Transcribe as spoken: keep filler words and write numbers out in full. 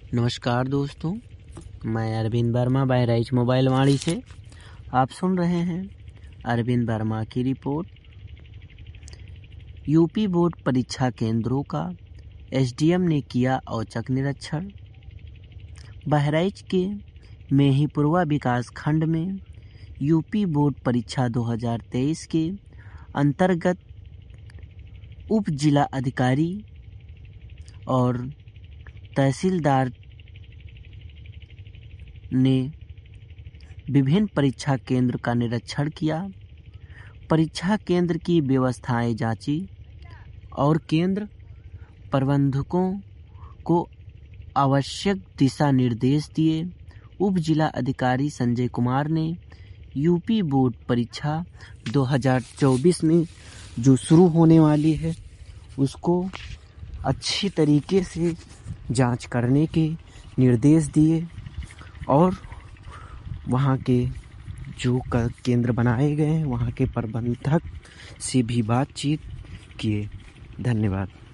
नमस्कार दोस्तों, मैं अरविंद वर्मा बहराइच मोबाइल वाणी से आप सुन रहे हैं अरविंद वर्मा की रिपोर्ट। यूपी बोर्ड परीक्षा केंद्रों का एसडीएम ने किया औचक निरीक्षण। बहराइच के मेहीपुरवा विकास खंड में यूपी बोर्ड परीक्षा दो हज़ार तेईस के अंतर्गत उप जिला अधिकारी और तहसीलदार ने विभिन्न परीक्षा केंद्र का निरीक्षण किया, परीक्षा केंद्र की व्यवस्थाएं जांची और केंद्र प्रबंधकों को आवश्यक दिशा निर्देश दिए। उप जिला अधिकारी संजय कुमार ने यूपी बोर्ड परीक्षा दो हज़ार चौबीस में जो शुरू होने वाली है उसको अच्छी तरीके से जांच करने के निर्देश दिए और वहाँ के जो केंद्र बनाए गए हैं वहाँ के प्रबंधक से भी बातचीत किए। धन्यवाद।